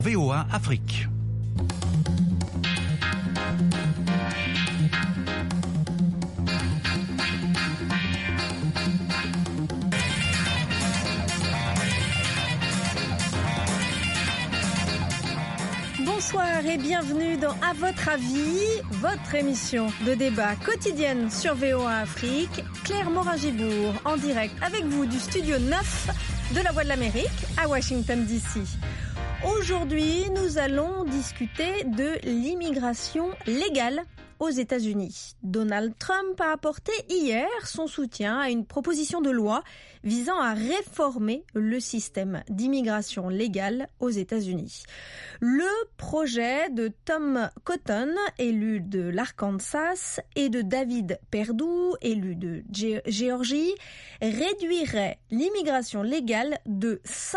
VOA Afrique. Bonsoir et bienvenue dans À votre avis, votre émission de débat quotidienne sur VOA Afrique. Claire Morin-Gibourg en direct avec vous du studio 9 de la Voix de l'Amérique à Washington DC. Aujourd'hui, nous allons discuter de l'immigration légale aux États-Unis. Donald Trump a apporté hier son soutien à une proposition de loi visant à réformer le système d'immigration légale aux États-Unis. Le projet de Tom Cotton, élu de l'Arkansas, et de David Perdue, élu de Géorgie, réduirait l'immigration légale de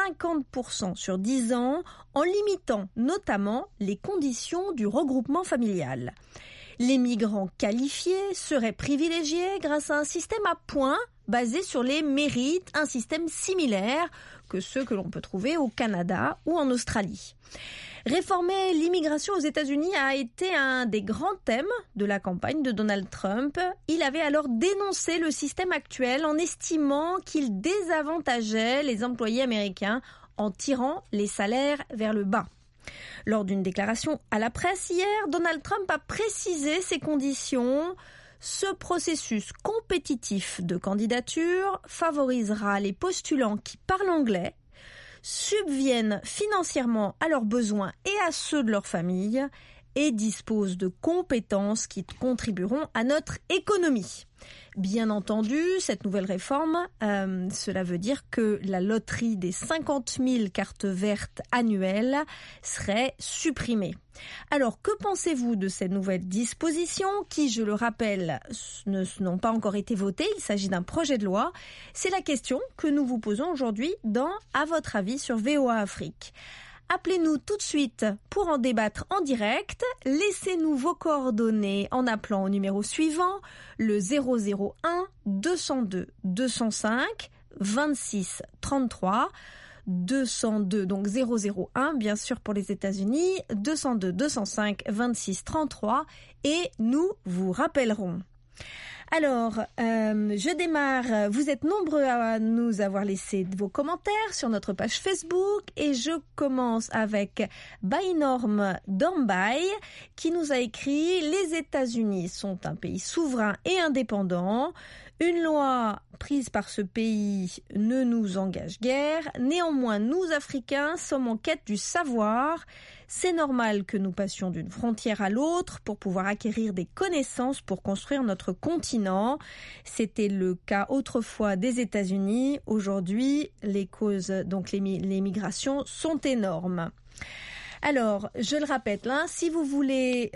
50% sur 10 ans en limitant notamment les conditions du regroupement familial. Les migrants qualifiés seraient privilégiés grâce à un système à points basé sur les mérites, un système similaire que ceux que l'on peut trouver au Canada ou en Australie. Réformer l'immigration aux États-Unis a été un des grands thèmes de la campagne de Donald Trump. Il avait alors dénoncé le système actuel en estimant qu'il désavantageait les employés américains en tirant les salaires vers le bas. Lors d'une déclaration à la presse hier, Donald Trump a précisé ses conditions. Ce processus compétitif de candidature favorisera les postulants qui parlent anglais, subviennent financièrement à leurs besoins et à ceux de leur famille et disposent de compétences qui contribueront à notre économie. Bien entendu, cette nouvelle réforme, cela veut dire que la loterie des 50 000 cartes vertes annuelles serait supprimée. Alors, que pensez-vous de cette nouvelle disposition qui, je le rappelle, n'ont pas encore été votées? Il s'agit d'un projet de loi. C'est la question que nous vous posons aujourd'hui dans À votre avis sur VOA Afrique. Appelez-nous tout de suite pour en débattre en direct. Laissez-nous vos coordonnées en appelant au numéro suivant, le 001 202 205 26 33. 202, donc 001, bien sûr pour les États-Unis, 202 205 26 33, et nous vous rappellerons. Alors, je démarre. Vous êtes nombreux à nous avoir laissé vos commentaires sur notre page Facebook et je commence avec Bainorm Dormbay qui nous a écrit « Les États-Unis sont un pays souverain et indépendant. Une loi prise par ce pays ne nous engage guère. Néanmoins, nous, Africains, sommes en quête du savoir. C'est normal que nous passions d'une frontière à l'autre pour pouvoir acquérir des connaissances pour construire notre continent. C'était le cas autrefois des États-Unis. Aujourd'hui, les causes, donc les migrations, sont énormes. » Alors, je le répète, là, si vous voulez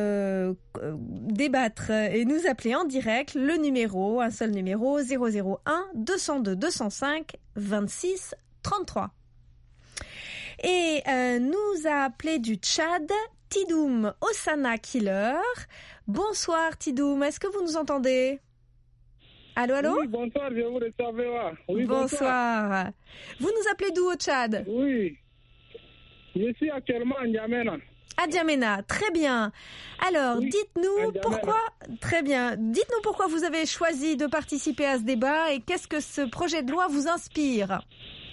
débattre et nous appeler en direct, le numéro, un seul numéro, 001 202 205 26 33. Et nous a appelé du Tchad, Tidoum Osana Killer. Bonsoir Tidoum, est-ce que vous nous entendez? Allô, allô? Oui, bonsoir, je vous reçois. Oui, bonsoir. Vous nous appelez d'où au Tchad? Oui. Je suis actuellement à N'Djamena. À N'Djamena, très bien. Alors, oui, dites-nous pourquoi vous avez choisi de participer à ce débat et qu'est-ce que ce projet de loi vous inspire?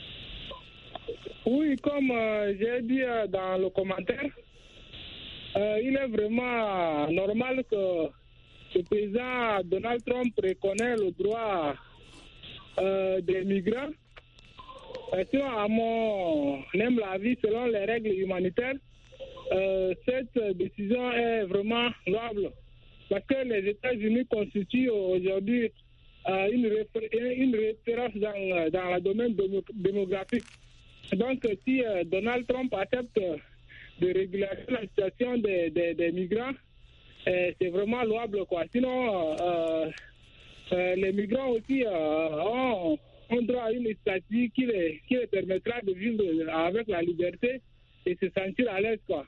Oui, comme j'ai dit dans le commentaire, il est vraiment normal que le président Donald Trump reconnaisse le droit des migrants. Sinon, à mon humble avis, selon les règles humanitaires, cette décision est vraiment louable. Parce que les États-Unis constituent aujourd'hui une référence dans le domaine démographique. Donc, si Donald Trump accepte de régulariser la situation des migrants, c'est vraiment louable, quoi. Sinon, les migrants aussi ont droit à une stratégie qui les permettra de vivre avec la liberté et se sentir à l'aise, quoi.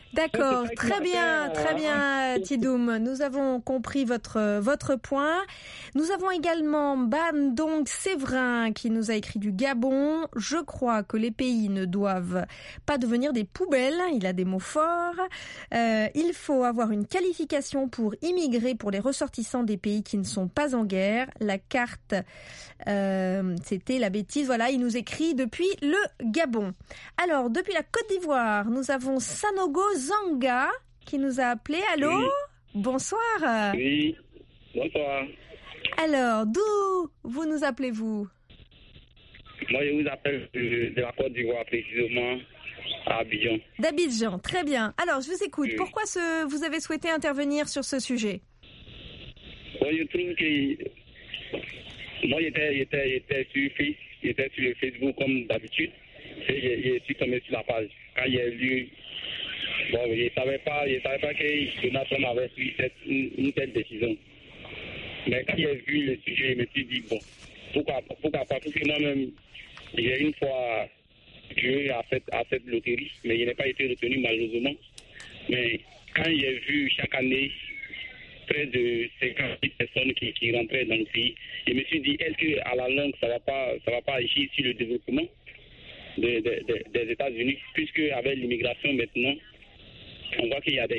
D'accord, très bien, Tidoum. Nous avons compris votre point. Nous avons également Ban Dong Séverin qui nous a écrit du Gabon. Je crois que les pays ne doivent pas devenir des poubelles. Il a des mots forts. Il faut avoir une qualification pour immigrer pour les ressortissants des pays qui ne sont pas en guerre. La carte, c'était la bêtise. Voilà, il nous écrit depuis le Gabon. Alors, depuis la Côte d'Ivoire, nous avons Sanogo Zanga qui nous a appelé. Allô ? Oui. Bonsoir. Oui, bonsoir. Alors, d'où vous nous appelez-vous ? Moi, je vous appelle de la Côte d'Ivoire, précisément à Abidjan. D'Abidjan, très bien. Alors, je vous écoute. Oui. Pourquoi vous avez souhaité intervenir sur ce sujet ? Bon, je trouve que moi, j'étais sur le Facebook comme d'habitude. Et je suis tombé sur la page. Quand j'ai lu, bon, je ne savais pas que Donald Trump avait pris une telle décision. Mais quand j'ai vu le sujet, je me suis dit, bon, pourquoi pas, parce que moi-même, j'ai une fois joué à cette loterie, mais je n'ai pas été retenu malheureusement. Mais quand j'ai vu chaque année près de 50 000 personnes qui rentraient dans le pays, je me suis dit, est-ce qu'à la longue, ça va pas agir sur le développement des États-Unis, puisque avec l'immigration maintenant, on voit qu'il y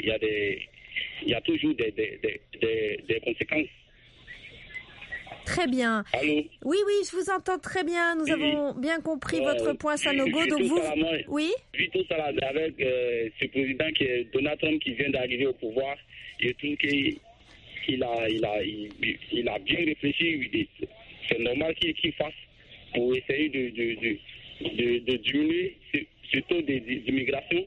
a toujours des conséquences. Très bien. Allô? Oui, je vous entends très bien. Nous avons bien compris votre point, Sanogo. Donc oui. Vu tout ça avec ce président qui est Donald Trump qui vient d'arriver au pouvoir, je trouve qu'il a bien réfléchi. C'est normal qu'il fasse pour essayer de diminuer ce taux d'immigration.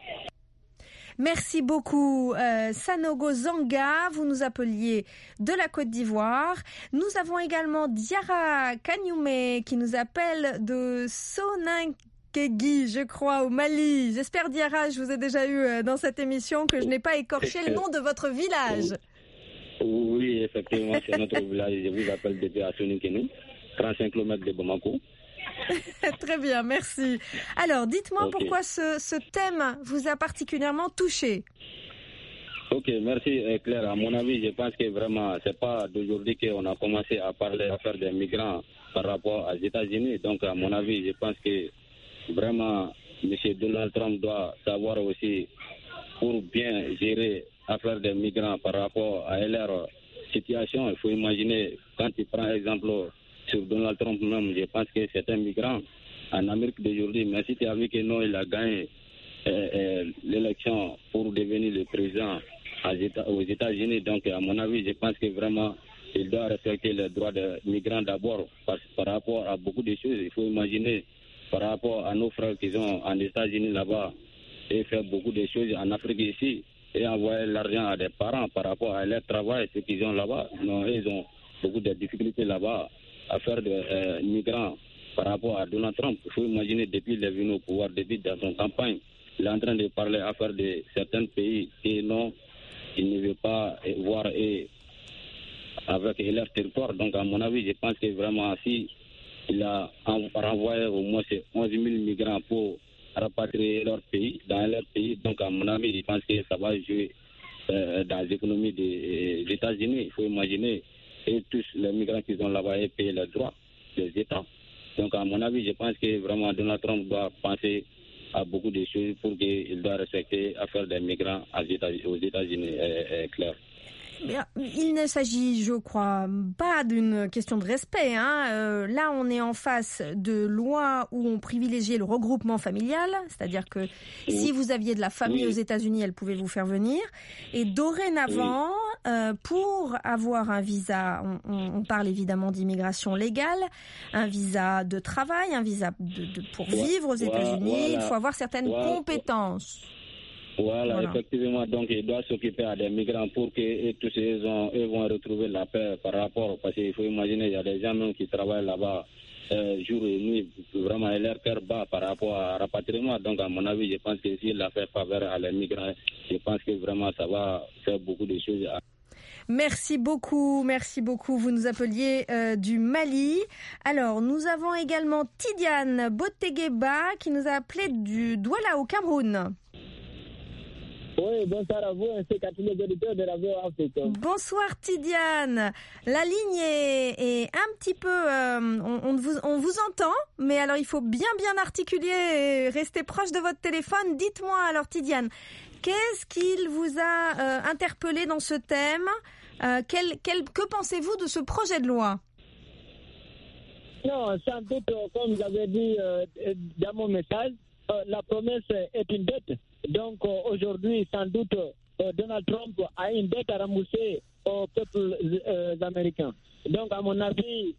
Merci beaucoup, Sanogo Zanga. Vous nous appeliez de la Côte d'Ivoire. Nous avons également Diarra Kanyume qui nous appelle de Soninkéguy, je crois, au Mali. J'espère, Diarra, je vous ai déjà eu dans cette émission, que je n'ai pas écorché le nom de votre village. Oui, effectivement, c'est notre village. Je vous appelle depuis à Soninkéguy, 35 km de Bamako. Très bien, merci. Alors, dites-moi pourquoi ce thème vous a particulièrement touché. Ok, merci Claire. À mon avis, je pense que vraiment, c'est pas d'aujourd'hui qu'on a commencé à parler d'affaires des migrants par rapport aux États-Unis. Donc, à mon avis, je pense que vraiment, M. Donald Trump doit savoir aussi, pour bien gérer l'affaire des migrants par rapport à leur situation. Il faut imaginer, quand il prend exemple sur Donald Trump même, je pense que c'est un migrant en Amérique d'aujourd'hui. Mais si tu as vu que non, il a gagné l'élection pour devenir le président aux États-Unis. Donc, à mon avis, je pense que vraiment, il doit respecter les droits des migrants d'abord par rapport à beaucoup de choses. Il faut imaginer par rapport à nos frères qui sont en États-Unis là-bas et faire beaucoup de choses en Afrique ici et envoyer l'argent à des parents par rapport à leur travail, ce qu'ils ont là-bas. Non, ils ont beaucoup de difficultés là-bas à faire des migrants par rapport à Donald Trump. Il faut imaginer depuis qu'il est venu au pouvoir, depuis dans son campagne, il est en train de parler à faire de certains pays et non, il ne veut pas voir avec leur territoire. Donc, à mon avis, je pense que vraiment, si il a renvoyé au moins 11 000 migrants pour rapatrier dans leur pays, donc, à mon avis, je pense que ça va jouer dans l'économie des États-Unis. Il faut imaginer, et tous les migrants qui sont là-bas et payer leurs droits des États. Donc, à mon avis, je pense que vraiment Donald Trump doit penser à beaucoup de choses pour qu'il doit respecter l'affaire des migrants aux États-Unis, clair. Il ne s'agit, je crois, pas d'une question de respect. Là, on est en face de lois où on privilégiait le regroupement familial, c'est-à-dire que si vous aviez de la famille aux États-Unis, elle pouvait vous faire venir. Et dorénavant, pour avoir un visa, on parle évidemment d'immigration légale, un visa de travail, un visa pour vivre aux États-Unis, il faut avoir certaines compétences. Voilà, effectivement, donc il doit s'occuper à des migrants pour que tous ils vont retrouver la paix par rapport, parce qu'il faut imaginer, il y a des gens même qui travaillent là-bas jour et nuit, vraiment leur cœur bat par rapport à rapatriement. Donc à mon avis, je pense que s'il a fait faveur à les migrants, je pense que vraiment ça va faire beaucoup de choses. Merci beaucoup. Vous nous appeliez du Mali. Alors, nous avons également Tidiane Botegueba qui nous a appelé du Douala au Cameroun. Oui, bonsoir à vous ainsi qu'à tous les auditeurs de Radio Afrique. Bonsoir Tidiane. La ligne est un petit peu... on vous entend, mais alors il faut bien articuler et rester proche de votre téléphone. Dites-moi alors Tidiane, qu'est-ce qu'il vous a interpellé dans ce thème? Que pensez-vous de ce projet de loi? Non, sans doute, comme vous avez dit dans mon message, la promesse est une dette. Donc aujourd'hui, sans doute, Donald Trump a une dette à rembourser au peuple américain. Donc, à mon avis,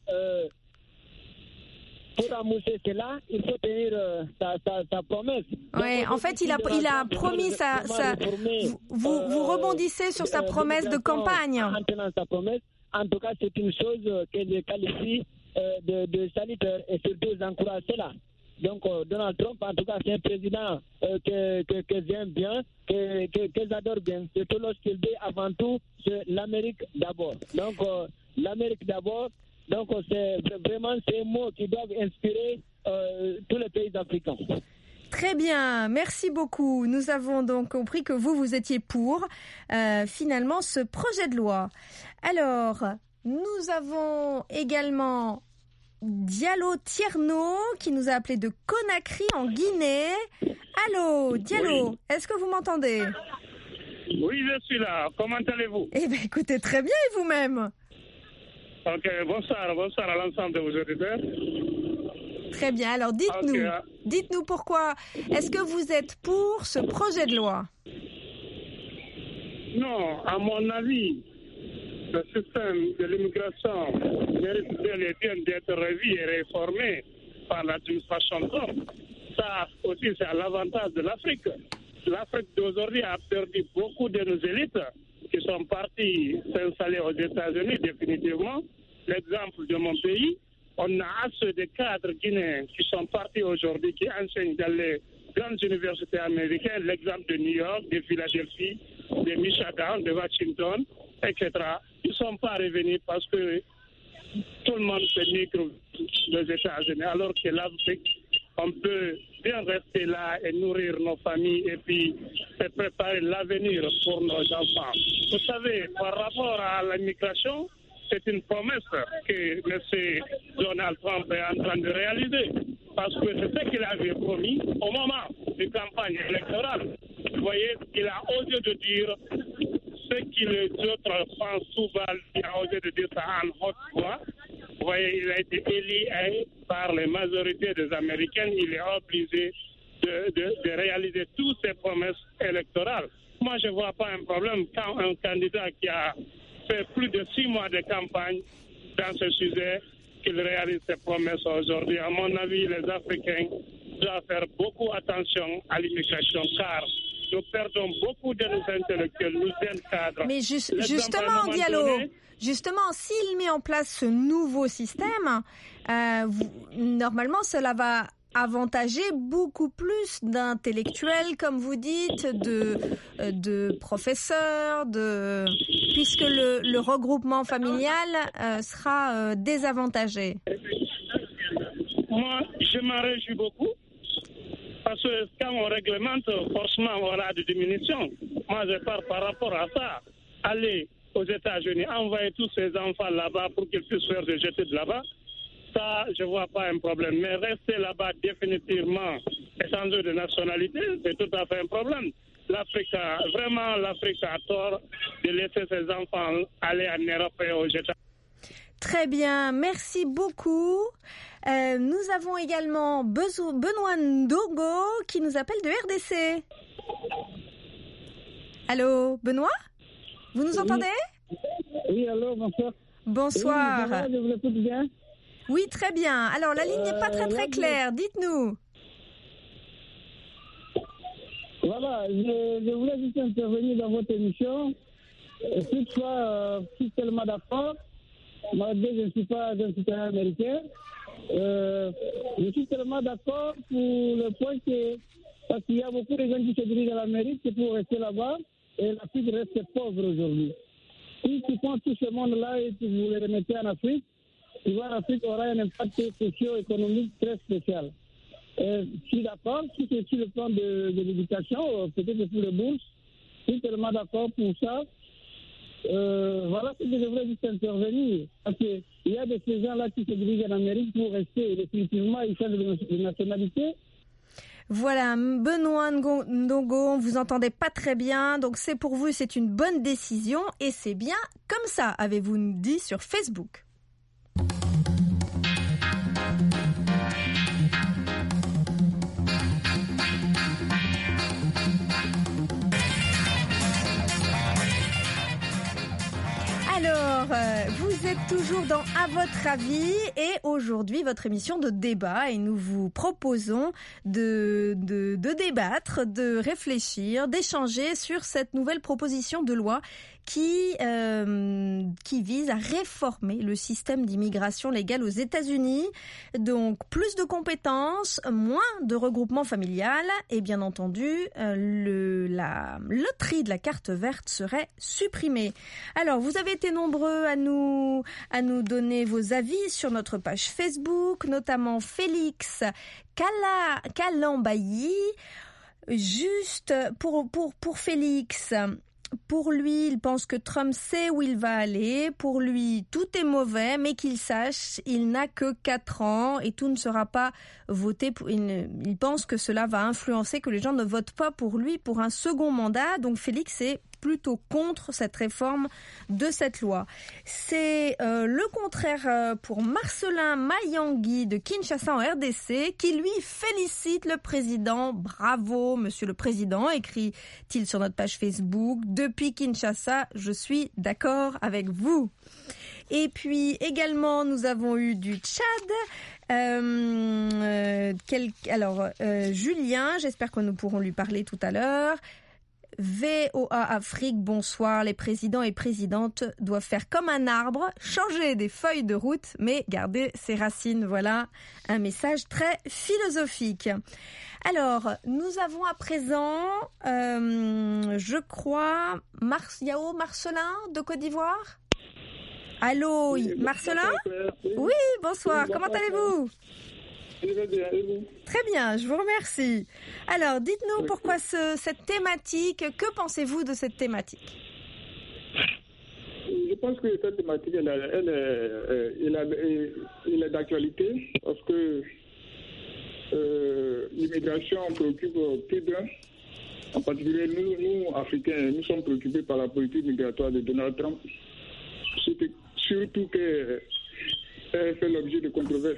pour rembourser cela, il faut tenir sa promesse. Oui, en fait, il a promis vous rebondissez sur sa promesse de campagne. En tenant sa promesse, en tout cas, c'est une chose que je qualifie de salutaire et surtout j'encourage cela. Donc, Donald Trump, en tout cas, c'est un président que j'aime bien, que j'adore bien. Surtout lorsqu'il dit avant tout, c'est l'Amérique d'abord. Donc, l'Amérique d'abord, donc c'est vraiment ces mots qui doivent inspirer tous les pays africains. Très bien, merci beaucoup. Nous avons donc compris que vous étiez pour, finalement, ce projet de loi. Alors, nous avons également Diallo Tierno qui nous a appelé de Conakry en Guinée. Allô, Diallo, oui. Est-ce que vous m'entendez? Oui, je suis là. Comment allez-vous? Eh bien, écoutez, très bien, et vous-même? Ok, bonsoir à l'ensemble de vos auditeurs. Très bien, alors dites-nous pourquoi. Est-ce que vous êtes pour ce projet de loi? Non, à mon avis, le système de l'immigration mérite bien d'être revu et réformé par l'administration Trump. Ça aussi, c'est à l'avantage de l'Afrique. L'Afrique d'aujourd'hui a perdu beaucoup de nos élites qui sont partis s'installer aux États-Unis définitivement. L'exemple de mon pays, on a assez de cadres guinéens qui sont partis aujourd'hui, qui enseignent dans les grandes universités américaines, l'exemple de New York, de Philadelphie, de Michigan, de Washington, etc. Ils ne sont pas revenus parce que tout le monde se nigre aux États-Unis, alors que l'Afrique, on peut bien rester là et nourrir nos familles et puis préparer l'avenir pour nos enfants. Vous savez, par rapport à l'immigration, c'est une promesse que M. Donald Trump est en train de réaliser. Parce que c'est ce qu'il avait promis au moment de campagne électorale. Vous voyez, il a osé de dire ce que les autres pensent souvent, il a osé de dire ça en haute voix. Vous voyez, il a été élu par les majorités des Américains. Il est obligé de réaliser toutes ses promesses électorales. Moi, je ne vois pas un problème quand un candidat qui a fait plus de 6 mois de campagne dans ce sujet, qu'il réalise ses promesses aujourd'hui. À mon avis, les Africains doivent faire beaucoup attention à l'immigration, car nous perdons beaucoup de nos intellectuels, nos jeunes cadres. Mais justement, Diallo, s'il met en place ce nouveau système, normalement, cela va avantager beaucoup plus d'intellectuels, comme vous dites, de professeurs, puisque le regroupement familial sera désavantagé. Moi, je m'en réjouis beaucoup, parce que quand on réglemente, forcément, on aura des diminutions. Moi, je pars par rapport à ça. Aller aux États-Unis, envoyer tous ces enfants là-bas pour qu'ils puissent faire des études là-bas, ça, je ne vois pas un problème. Mais rester là-bas définitivement et changer de nationalité, c'est tout à fait un problème. L'Afrique a tort de laisser ses enfants aller en Europe et aux États-Unis. Très bien, merci beaucoup. Nous avons également Benoît Ndogo qui nous appelle de RDC. Allô, Benoît? Vous nous entendez? Oui, allô, bonsoir. Bonsoir. Oui, je vous écoute bien. Oui, très bien. Alors, la ligne n'est pas très claire. Dites-nous. Voilà, je voulais juste intervenir dans votre émission. Toutefois, je suis tellement d'accord. Malgré que je ne suis pas un citoyen américain, je suis tellement d'accord pour le point que, parce qu'il y a beaucoup de gens qui se dirigent à l'Amérique, c'est pour rester là-bas, et l'Afrique reste pauvre aujourd'hui. Si tu prends tout ce monde-là et tu vous les remettez en Afrique, tu vois, l'Afrique aura un impact socio-économique très spécial. Je suis d'accord, si c'est sur le plan de l'éducation, peut-être pour les bourses, suis tellement d'accord pour ça. Voilà ce que je voulais juste intervenir. Parce qu'il y a de ces gens-là qui se dirigent en Amérique pour rester. Et définitivement, ils changent de nationalité. Voilà, Benoît Ndongo, on vous entendait pas très bien, donc c'est pour vous, c'est une bonne décision et c'est bien comme ça, avez-vous dit sur Facebook. Alors, vous êtes toujours dans À votre avis et aujourd'hui votre émission de débat et nous vous proposons de débattre, de réfléchir, d'échanger sur cette nouvelle proposition de loi qui vise à réformer le système d'immigration légale aux États-Unis. Donc, plus de compétences, moins de regroupement familial et bien entendu, la loterie de la carte verte serait supprimée. Alors, vous avez été nombreux à nous donner vos avis sur notre page Facebook, notamment Félix Kalambayi. Juste pour Félix, pour lui, il pense que Trump sait où il va aller. Pour lui, tout est mauvais, mais qu'il sache, il n'a que 4 ans et tout ne sera pas voté. Il pense que cela va influencer, que les gens ne votent pas pour lui pour un second mandat. Donc Félix est plutôt contre cette réforme de cette loi. C'est le contraire pour Marcelin Mayangui de Kinshasa en RDC qui lui félicite le président. Bravo, monsieur le président, écrit-il sur notre page Facebook. Depuis Kinshasa, je suis d'accord avec vous. Et puis également, nous avons eu du Tchad. Julien, j'espère que nous pourrons lui parler tout à l'heure. VOA Afrique, bonsoir. Les présidents et présidentes doivent faire comme un arbre, changer des feuilles de route, mais garder ses racines. Voilà un message très philosophique. Alors, nous avons à présent, je crois, Yao Marcelin de Côte d'Ivoire. Allô, oui, Marcelin? Oui, bonsoir. Comment allez-vous? Très bien, je vous remercie. Alors, dites-nous pourquoi cette thématique, que pensez-vous de cette thématique? Je pense que cette thématique, elle est d'actualité parce que l'immigration préoccupe plus d'un. En particulier, nous, Africains, nous sommes préoccupés par la politique migratoire de Donald Trump. Surtout qu'elle fait l'objet de controverses.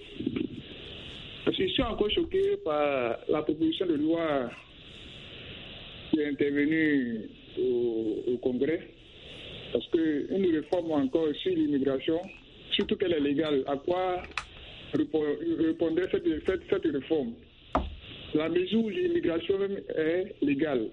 Je suis encore choqué par la proposition de loi qui est intervenue au Congrès, parce qu'une réforme encore sur l'immigration, surtout qu'elle est légale, à quoi répondrait cette réforme? La mesure où l'immigration même est légale.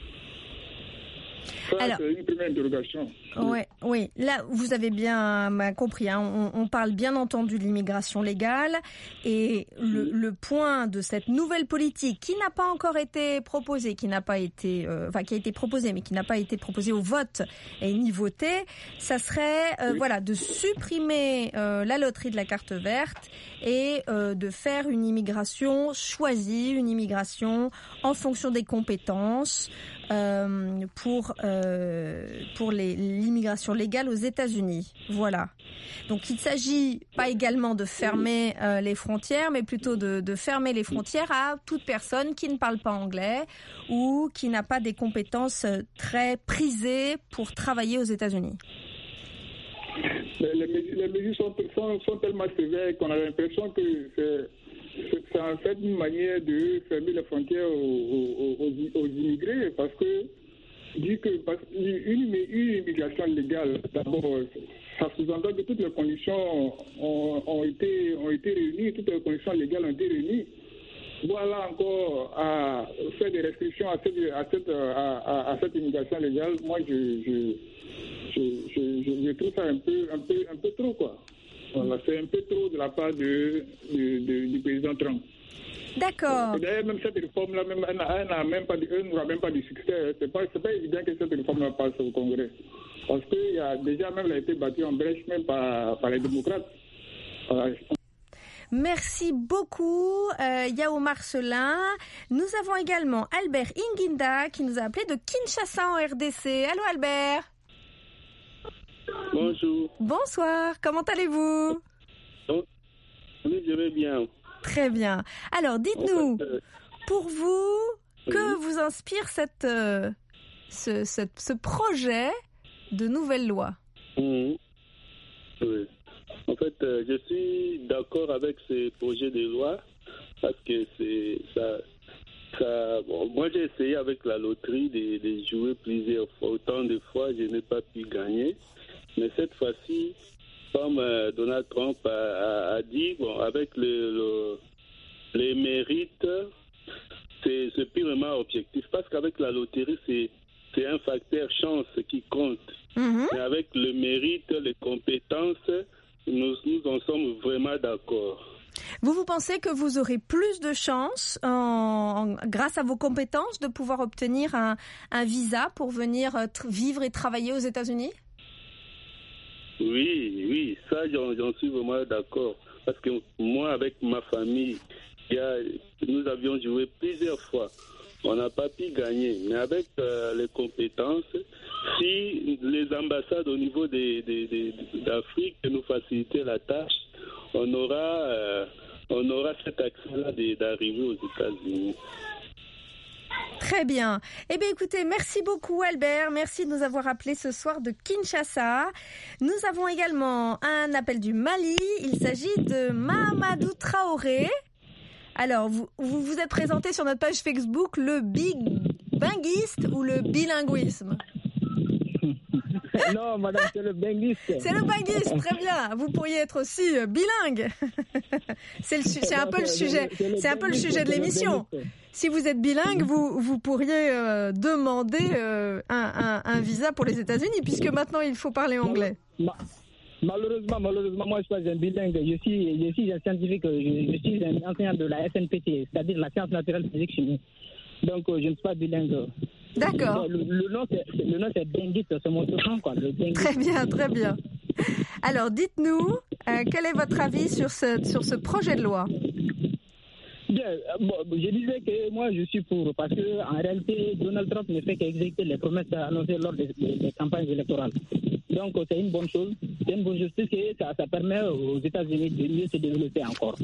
Ça, alors, c'est une première interrogation. Oui. Là, vous avez bien compris. Hein. On parle bien entendu de l'immigration légale et le point de cette nouvelle politique qui n'a pas encore été proposée, qui a été proposée, mais qui n'a pas été proposée au vote et ni votée, ça serait de supprimer la loterie de la carte verte et de faire une immigration choisie, une immigration en fonction des compétences. Pour l'immigration légale aux États-Unis. Voilà. Donc il ne s'agit pas également de fermer les frontières, mais plutôt de fermer les frontières à toute personne qui ne parle pas anglais ou qui n'a pas des compétences très prisées pour travailler aux États-Unis. Les mesures sont tellement sévères qu'on a l'impression que c'est en fait une manière de fermer les frontières aux immigrés, parce que dit que une immigration légale, d'abord, ça sous-entend que toutes les conditions ont été réunies, toutes les conditions légales ont été réunies. Voilà encore à faire des restrictions à cette immigration légale. Moi, je trouve ça un peu trop, quoi. Voilà, c'est un peu trop de la part du président Trump. D'accord. D'ailleurs, même cette réforme-là, elle n'aura même pas de succès. C'est pas évident que cette réforme-là passe au Congrès. Parce qu'il y a déjà même, elle a été battue en brèche même par les démocrates. Voilà. Merci beaucoup, Yao Marcelin. Nous avons également Albert Inguinda qui nous a appelé de Kinshasa en RDC. Allô Albert. Bonjour. Bonsoir, comment allez-vous? Oui, je vais bien. Très bien. Alors, dites-nous, pour vous, que vous inspire ce projet de nouvelle loi? Oui. En fait, je suis d'accord avec ce projet de loi parce que moi, j'ai essayé avec la loterie de jouer plusieurs fois. Autant de fois, je n'ai pas pu gagner. Mais cette fois-ci, comme Donald Trump a dit, avec les mérites, c'est purement objectif. Parce qu'avec la loterie, c'est un facteur chance qui compte. Mm-hmm. Mais avec le mérite, les compétences, nous en sommes vraiment d'accord. Vous pensez que vous aurez plus de chances, grâce à vos compétences, de pouvoir obtenir un visa pour venir vivre et travailler aux États-Unis? Oui, ça j'en suis vraiment d'accord. Parce que moi, avec ma famille, nous avions joué plusieurs fois. On n'a pas pu gagner. Mais avec les compétences, si les ambassades au niveau d'Afrique nous facilitaient la tâche, on aura cet accès-là d'arriver aux États-Unis. Très bien. Eh bien, écoutez, merci beaucoup Albert. Merci de nous avoir appelés ce soir de Kinshasa. Nous avons également un appel du Mali. Il s'agit de Mahamadou Traoré. Alors, vous êtes présenté sur notre page Facebook le binguiste ou le bilinguisme? Non, madame, c'est le binguiste. C'est le binguiste, très bien. Vous pourriez être aussi bilingue. C'est un peu le sujet. C'est un peu le sujet de l'émission. Si vous êtes bilingue, vous pourriez demander un visa pour les États-Unis, puisque maintenant il faut parler anglais. Malheureusement, moi je suis un bilingue. Je suis un scientifique. Je suis un enseignant de la SNPT, c'est-à-dire la science naturelle physique chimie. Donc je ne suis pas bilingue. D'accord. Le nom c'est binguiste, c'est mon surnom quoi. Le binguiste. Très bien, très bien. Alors dites-nous, quel est votre avis sur ce projet de loi? Bien, je disais que moi je suis pour, parce que en réalité Donald Trump ne fait qu'exécuter les promesses annoncées lors des campagnes électorales. Donc c'est une bonne chose. C'est une bonne chose parce que ça permet aux États-Unis de mieux se développer encore.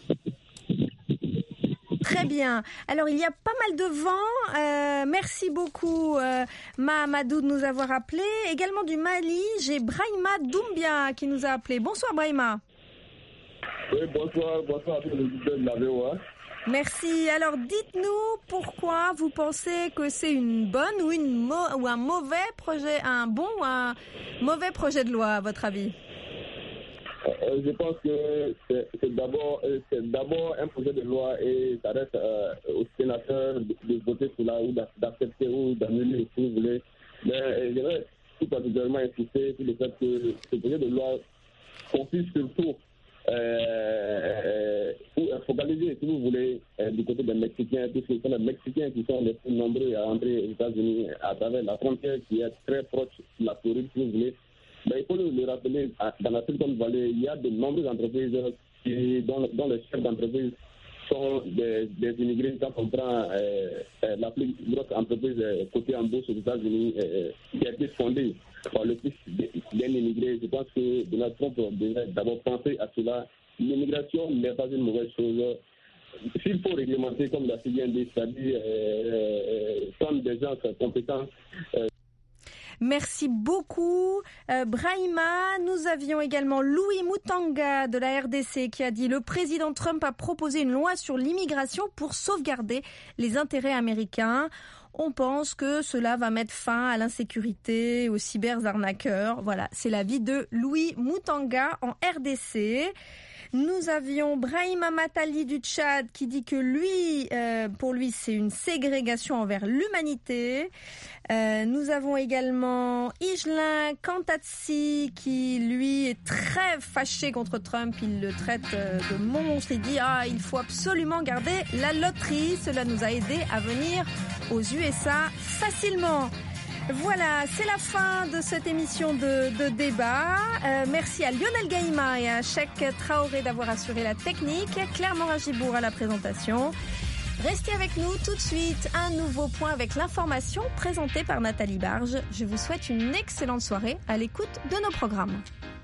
Très bien. Alors, il y a pas mal de vent. Merci beaucoup, Mahamadou, de nous avoir appelés. Également du Mali, j'ai Brahima Doumbia qui nous a appelés. Bonsoir, Brahima. Oui, bonsoir à tous les auditeurs de la VOA. Merci. Alors, dites-nous pourquoi vous pensez que c'est une bonne ou un mauvais projet, un bon ou un mauvais projet de loi, à votre avis? Je pense que c'est d'abord un projet de loi et ça reste aux sénateurs de voter sur là ou d'accepter ou d'annuler si vous voulez. Mais j'aimerais tout particulièrement insister sur le fait que ce projet de loi consiste surtout pour focaliser, si vous voulez, du côté des Mexicains, puisque ce sont les Mexicains qui sont les plus nombreux à entrer aux États-Unis à travers la frontière qui est très proche de la Floride, si vous voulez. Mais il faut le rappeler, dans la Silicon Valley, il y a de nombreuses entreprises dont les chefs d'entreprise sont des immigrés. Quand on prend la plus grosse entreprise cotée en bourse aux États-Unis, qui a été fondée par le fils d'un immigré, je pense que Donald Trump devrait d'abord penser à cela. L'immigration n'est pas une mauvaise chose. S'il faut réglementer, comme l'a si bien dit, c'est-à-dire prendre des gens compétents. Merci beaucoup, Brahima. Nous avions également Louis Mutanga de la RDC qui a dit « Le président Trump a proposé une loi sur l'immigration pour sauvegarder les intérêts américains. On pense que cela va mettre fin à l'insécurité, aux cyberarnaqueurs. » Voilà, c'est l'avis de Louis Mutanga en RDC. Nous avions Brahima Matali du Tchad qui dit que pour lui, c'est une ségrégation envers l'humanité. Nous avons également Igelin Kantatsi qui, lui, est très fâché contre Trump. Il le traite de monstre. Il dit « il faut absolument garder la loterie. Cela nous a aidés à venir aux USA facilement. » Voilà, c'est la fin de cette émission de débat. Merci à Lionel Gaïma et à Cheikh Traoré d'avoir assuré la technique, Claire Morin-Gibour à la présentation. Restez avec nous tout de suite, un nouveau point avec l'information présentée par Nathalie Barge. Je vous souhaite une excellente soirée à l'écoute de nos programmes.